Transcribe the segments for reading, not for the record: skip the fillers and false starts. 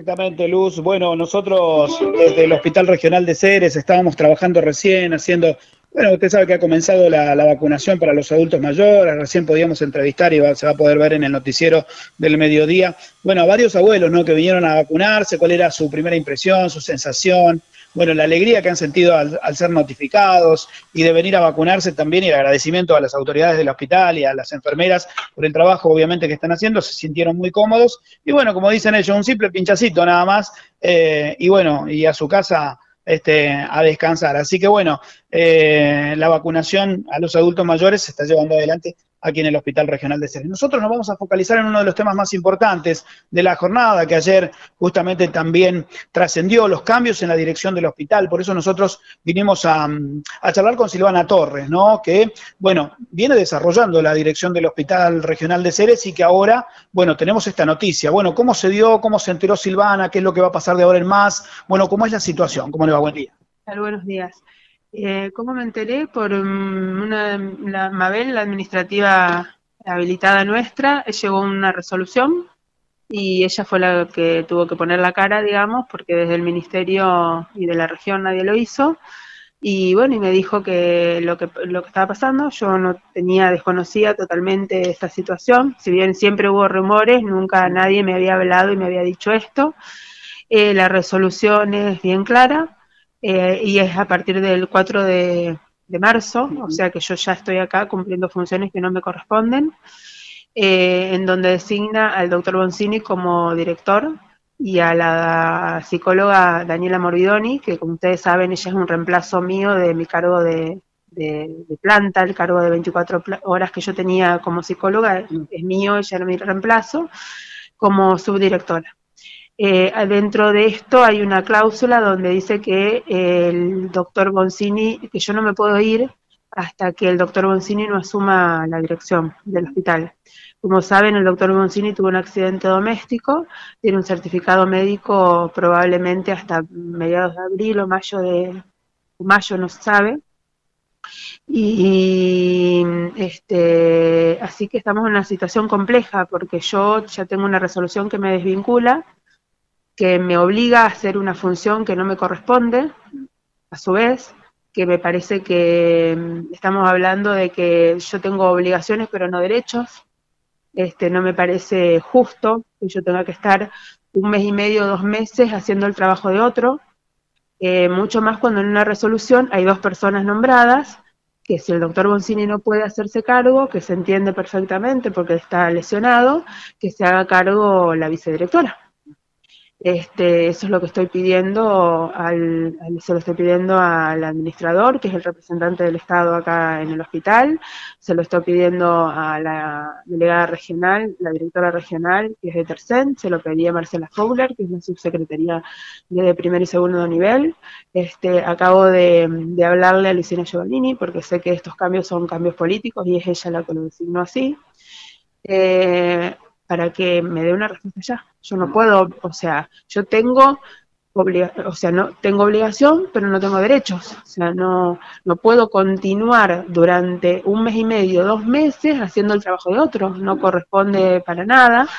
Exactamente, Luz. Bueno, nosotros desde el Hospital Regional de Ceres estábamos trabajando recién, bueno, usted sabe que ha comenzado la vacunación para los adultos mayores, recién podíamos entrevistar y se va a poder ver en el noticiero del mediodía, bueno, a varios abuelos, ¿no?, que vinieron a vacunarse, cuál era su primera impresión, su sensación, bueno, la alegría que han sentido al ser notificados y de venir a vacunarse también, y el agradecimiento a las autoridades del hospital y a las enfermeras por el trabajo, obviamente, que están haciendo, se sintieron muy cómodos, y bueno, como dicen ellos, un simple pinchacito nada más, y bueno, y a su casa a descansar. Así que bueno, la vacunación a los adultos mayores se está llevando adelante aquí en el Hospital Regional de Ceres. Nosotros nos vamos a focalizar en uno de los temas más importantes de la jornada, que ayer justamente también trascendió, los cambios en la dirección del hospital. Por eso nosotros vinimos a charlar con Silvana Torres, ¿no?, que, bueno, viene desarrollando la dirección del Hospital Regional de Ceres y que ahora, bueno, tenemos esta noticia. Bueno, ¿cómo se dio? ¿Cómo se enteró Silvana? ¿Qué es lo que va a pasar de ahora en más? Bueno, ¿cómo es la situación? ¿Cómo le va? Buen día. Buenos días. ¿Cómo me enteré? Por la Mabel, la administrativa habilitada nuestra, llegó una resolución y ella fue la que tuvo que poner la cara, digamos, porque desde el ministerio y de la región nadie lo hizo. Y bueno, y me dijo que lo que estaba pasando, yo no desconocía totalmente esta situación, si bien siempre hubo rumores, nunca nadie me había hablado y me había dicho esto. La resolución es bien clara. Y es a partir del 4 de marzo, o sea que yo ya estoy acá cumpliendo funciones que no me corresponden, en donde designa al doctor Boncini como director y a la psicóloga Daniela Morvidoni, que como ustedes saben, ella es un reemplazo mío de mi cargo de planta, el cargo de 24 horas que yo tenía como psicóloga, es mío, ella era mi reemplazo, como subdirectora. Dentro de esto hay una cláusula donde dice que el doctor Boncini, que yo no me puedo ir hasta que el doctor Boncini no asuma la dirección del hospital. Como saben, el doctor Boncini tuvo un accidente doméstico, tiene un certificado médico probablemente hasta mediados de abril o mayo no se sabe. Y así que estamos en una situación compleja porque yo ya tengo una resolución que me desvincula, que me obliga a hacer una función que no me corresponde, a su vez, que me parece que estamos hablando de que yo tengo obligaciones pero no derechos. No me parece justo que yo tenga que estar 1 mes y medio, 2 meses haciendo el trabajo de otro, mucho más cuando en una resolución hay 2 personas nombradas, que si el doctor Boncini no puede hacerse cargo, que se entiende perfectamente porque está lesionado, que se haga cargo la vicedirectora. Eso es lo que estoy pidiendo se lo estoy pidiendo al administrador, que es el representante del Estado acá en el hospital, se lo estoy pidiendo a la delegada regional, la directora regional, que es de Tercén, se lo pedí a Marcela Fowler, que es la subsecretaría de primer y segundo nivel. Acabo de hablarle a Luciana Giovannini, porque sé que estos cambios son cambios políticos y es ella la que lo designó así. Para que me dé una respuesta ya. Yo no puedo, o sea, yo tengo no tengo obligación, pero no tengo derechos. O sea, no puedo continuar durante 1 mes y medio, 2 meses haciendo el trabajo de otro. No corresponde para nada.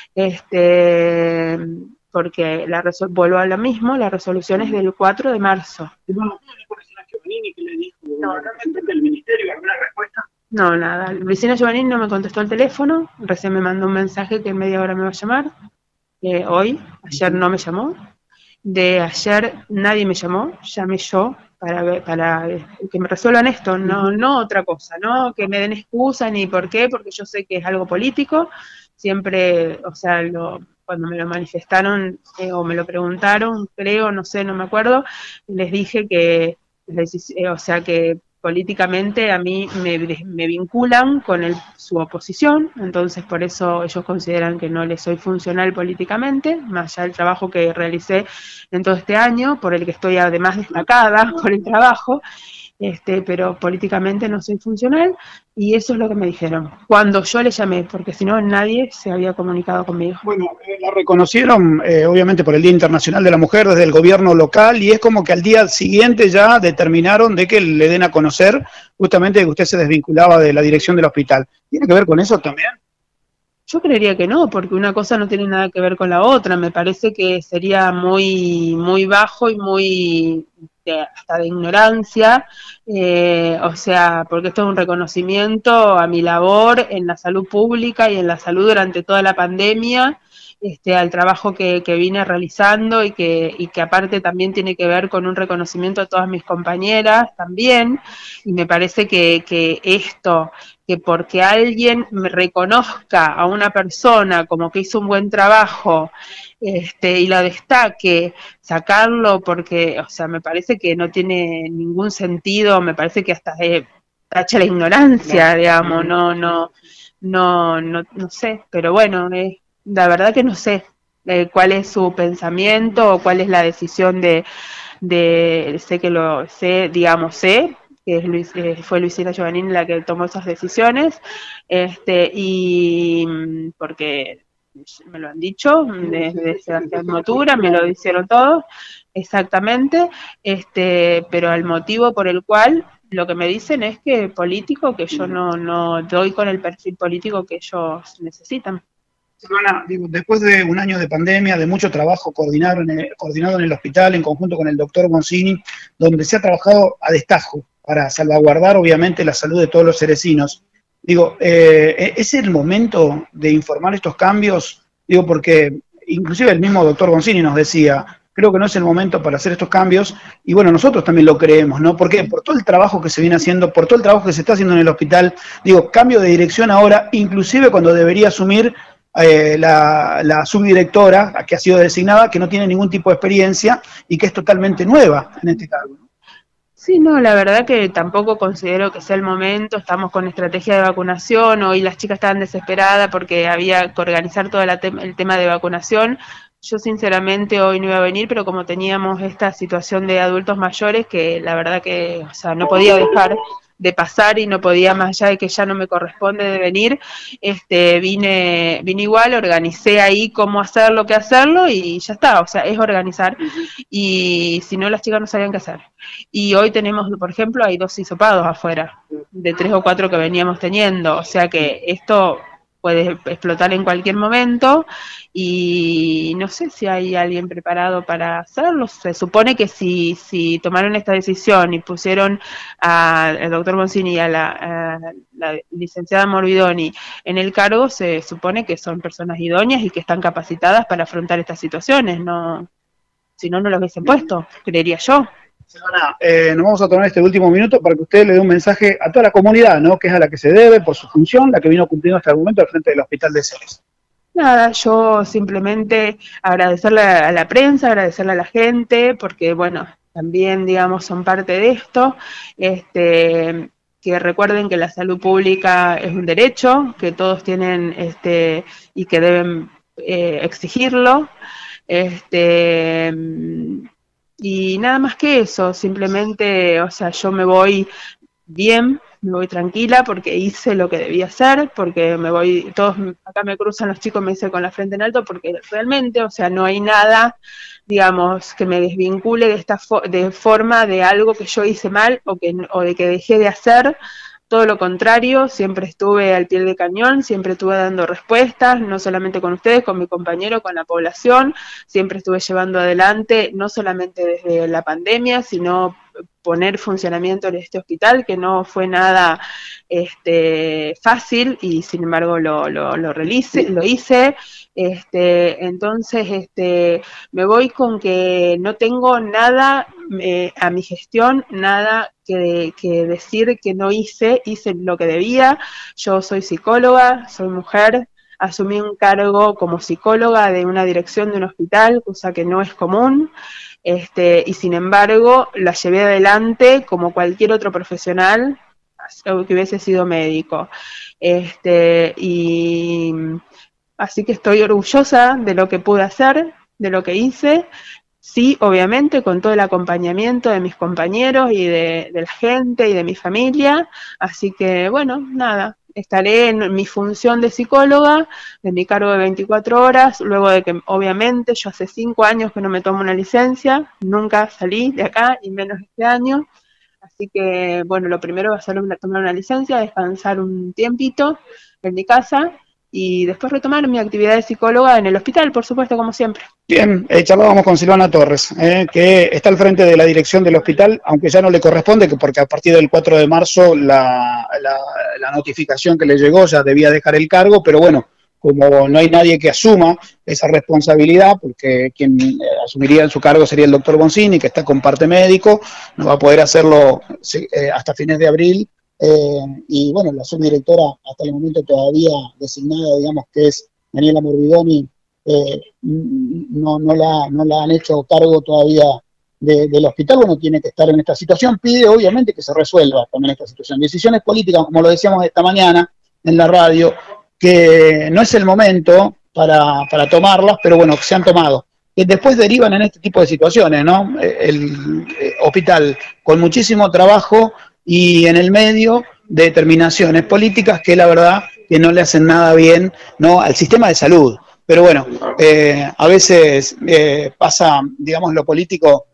Porque vuelvo a lo mismo, la resolución es del 4 de marzo. No, ¿qué le dijo? ¿No representante del ministerio? ¿Alguna respuesta? No, nada. Luciana Giovannini no me contestó el teléfono, recién me mandó un mensaje que en media hora me va a llamar. Hoy, ayer no me llamó. De ayer nadie me llamó, llamé yo para que me resuelvan esto, no otra cosa, no que me den excusa ni por qué, porque yo sé que es algo político. Siempre, o sea, cuando me lo manifestaron o me lo preguntaron, creo, no sé, no me acuerdo, les dije que, o sea, que políticamente a mí me vinculan con su oposición, entonces por eso ellos consideran que no les soy funcional políticamente, más allá del trabajo que realicé en todo este año, por el que estoy además destacada por el trabajo, pero políticamente no soy funcional, y eso es lo que me dijeron cuando yo le llamé, porque si no nadie se había comunicado conmigo. Bueno, la reconocieron obviamente por el Día Internacional de la Mujer desde el gobierno local, y es como que al día siguiente ya determinaron de que le den a conocer justamente que usted se desvinculaba de la dirección del hospital. ¿Tiene que ver con eso también? Yo creería que no, porque una cosa no tiene nada que ver con la otra. Me parece que sería muy, muy bajo y muy hasta de ignorancia. O sea, porque esto es un reconocimiento a mi labor en la salud pública y en la salud durante toda la pandemia, al trabajo que vine realizando y que aparte también tiene que ver con un reconocimiento a todas mis compañeras también. Y me parece que esto, que porque alguien me reconozca a una persona como que hizo un buen trabajo, y la destaque, sacarlo porque, o sea, me parece que no tiene ningún sentido, me parece que hasta tacha la ignorancia, digamos, no sé, pero bueno, la verdad que no sé cuál es su pensamiento o cuál es la decisión sé que lo sé, digamos, sé que es fue Luisina Giovannini la que tomó esas decisiones, y porque me lo han dicho desde hace Motura, me lo hicieron todos, exactamente, pero el motivo por el cual lo que me dicen es que político, que yo no doy con el perfil político que ellos necesitan. Silvana, digo, después de un año de pandemia, de mucho trabajo coordinado en el hospital en conjunto con el doctor Boncini, donde se ha trabajado a destajo para salvaguardar obviamente la salud de todos los cerecinos. Digo, ¿es el momento de informar estos cambios? Digo, porque inclusive el mismo doctor Boncini nos decía, creo que no es el momento para hacer estos cambios, y bueno, nosotros también lo creemos, ¿no? ¿Por qué? Por todo el trabajo que se viene haciendo, por todo el trabajo que se está haciendo en el hospital, digo, cambio de dirección ahora, inclusive cuando debería asumir la subdirectora, la que ha sido designada, que no tiene ningún tipo de experiencia y que es totalmente nueva en este cargo. Sí, no, la verdad que tampoco considero que sea el momento, estamos con estrategia de vacunación, hoy las chicas estaban desesperadas porque había que organizar todo el tema de vacunación. Yo sinceramente hoy no iba a venir, pero como teníamos esta situación de adultos mayores que la verdad que, o sea, no podía dejar de pasar y no podía, más allá de que ya no me corresponde de venir, vine igual, organicé ahí cómo hacerlo, qué hacerlo y ya está, o sea, es organizar. Y si no, las chicas no sabían qué hacer. Y hoy tenemos, por ejemplo, hay 2 hisopados afuera, de 3 o 4 que veníamos teniendo, o sea que esto puede explotar en cualquier momento y no sé si hay alguien preparado para hacerlo. Se supone que si tomaron esta decisión y pusieron al doctor Boncini y a la licenciada Morvidoni en el cargo, se supone que son personas idóneas y que están capacitadas para afrontar estas situaciones, no, si no, no los hubiesen puesto, creería yo. Silvana, nos vamos a tomar este último minuto para que usted le dé un mensaje a toda la comunidad, ¿no? Que es a la que se debe por su función, la que vino cumpliendo hasta el momento al frente del Hospital de Ceres. Nada, yo simplemente agradecerle a la prensa, agradecerle a la gente, porque bueno, también digamos son parte de esto, que recuerden que la salud pública es un derecho, que todos tienen y que deben exigirlo, este y nada más que eso, simplemente, o sea, yo me voy bien, me voy tranquila porque hice lo que debía hacer, porque me voy, todos acá me cruzan los chicos, me dicen con la frente en alto, porque realmente, o sea, no hay nada, digamos, que me desvincule de esta de forma de algo que yo hice mal o de que dejé de hacer. Todo lo contrario, siempre estuve al pie del cañón, siempre estuve dando respuestas, no solamente con ustedes, con mi compañero, con la población, siempre estuve llevando adelante, no solamente desde la pandemia, sino poner funcionamiento en este hospital, que no fue nada fácil y sin embargo lo hice. Entonces me voy con que no tengo nada a mi gestión, nada que decir que no hice lo que debía. Yo soy psicóloga, soy mujer, asumí un cargo como psicóloga de una dirección de un hospital, cosa que no es común, y sin embargo la llevé adelante como cualquier otro profesional que hubiese sido médico. Y así que estoy orgullosa de lo que pude hacer, de lo que hice. Sí, obviamente, con todo el acompañamiento de mis compañeros y de la gente y de mi familia. Así que, bueno, nada, estaré en mi función de psicóloga, de mi cargo de 24 horas, luego de que, obviamente, yo hace 5 años que no me tomo una licencia, nunca salí de acá, y menos este año. Así que, bueno, lo primero va a ser tomar una licencia, descansar un tiempito en mi casa y después retomar mi actividad de psicóloga en el hospital, por supuesto, como siempre. Bien, charlábamos con Silvana Torres, que está al frente de la dirección del hospital, aunque ya no le corresponde, porque a partir del 4 de marzo la notificación que le llegó ya debía dejar el cargo, pero bueno, como no hay nadie que asuma esa responsabilidad, porque quien asumiría en su cargo sería el doctor Boncini, que está con parte médico, no va a poder hacerlo hasta fines de abril, y bueno, la subdirectora hasta el momento todavía designada, digamos, que es Daniela Morbidoni, no la han hecho cargo todavía del hospital. Bueno, tiene que estar en esta situación, pide obviamente que se resuelva también esta situación. Decisiones políticas, como lo decíamos esta mañana en la radio, que no es el momento para tomarlas, pero bueno, que se han tomado, que después derivan en este tipo de situaciones, ¿no? El hospital con muchísimo trabajo y en el medio de determinaciones políticas que la verdad que no le hacen nada bien, ¿no?, al sistema de salud. Pero bueno, a veces pasa, digamos, lo político,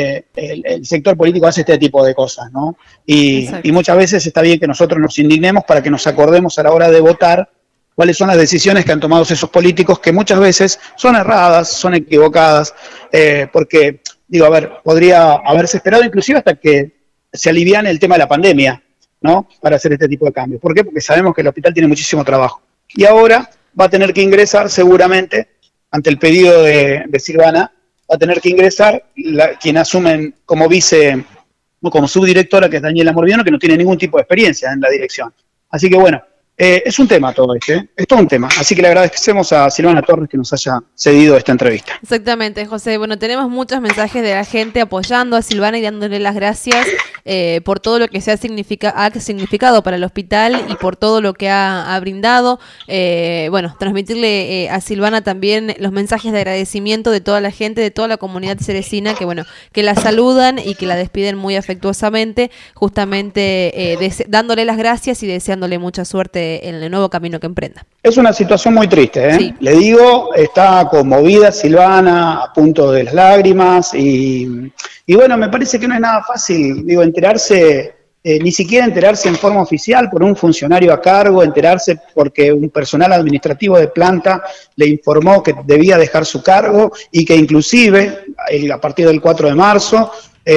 el sector político hace este tipo de cosas, ¿no? Y muchas veces está bien que nosotros nos indignemos para que nos acordemos a la hora de votar cuáles son las decisiones que han tomado esos políticos, que muchas veces son erradas, son equivocadas, porque, digo, a ver, podría haberse esperado inclusive hasta que se aliviane el tema de la pandemia, ¿no?, para hacer este tipo de cambios. ¿Por qué? Porque sabemos que el hospital tiene muchísimo trabajo. Y ahora va a tener que ingresar seguramente, ante el pedido de Silvana, va a tener que ingresar quien asumen como como subdirectora, que es Daniela Morbiano, que no tiene ningún tipo de experiencia en la dirección. Así que bueno, es un tema todo este, es todo un tema. Así que le agradecemos a Silvana Torres que nos haya cedido esta entrevista. Exactamente, José. Bueno, tenemos muchos mensajes de la gente apoyando a Silvana y dándole las gracias por todo lo que ha significado para el hospital y por todo lo que ha brindado. Bueno, transmitirle a Silvana también los mensajes de agradecimiento de toda la gente, de toda la comunidad ceresina, que bueno, que la saludan y que la despiden muy afectuosamente, justamente dándole las gracias y deseándole mucha suerte en el nuevo camino que emprenda. Es una situación muy triste, ¿eh? Sí. Le digo, está conmovida Silvana, a punto de las lágrimas, y bueno, me parece que no es nada fácil, digo, enterarse, ni siquiera enterarse en forma oficial por un funcionario a cargo, enterarse porque un personal administrativo de planta le informó que debía dejar su cargo y que inclusive, a partir del 4 de marzo,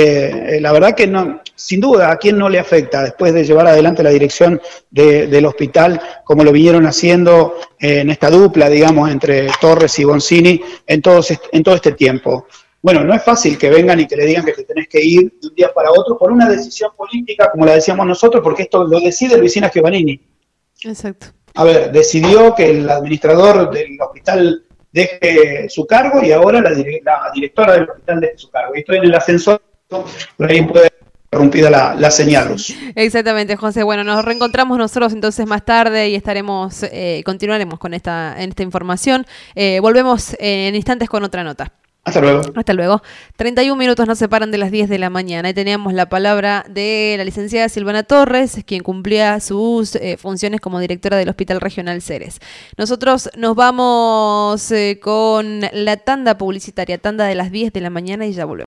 la verdad que no, sin duda, ¿a quién no le afecta después de llevar adelante la dirección del hospital, como lo vinieron haciendo en esta dupla, digamos, entre Torres y Boncini en todo este tiempo? Bueno, no es fácil que vengan y que le digan que te tenés que ir de un día para otro por una decisión política, como la decíamos nosotros, porque esto lo decide Luisina Giovannini. Exacto. A ver, decidió que el administrador del hospital deje su cargo y ahora la directora del hospital deje su cargo. Y estoy en el ascensor, por ahí puede interrumpida la señal. Exactamente, José. Bueno, nos reencontramos nosotros entonces más tarde y continuaremos con esta información. Volvemos en instantes con otra nota. Hasta luego. Hasta luego. 31 minutos nos separan de las 10 de la mañana y teníamos la palabra de la licenciada Silvana Torres, quien cumplía sus funciones como directora del Hospital Regional Ceres. Nosotros nos vamos con la tanda publicitaria, tanda de las 10 de la mañana, y ya volvemos.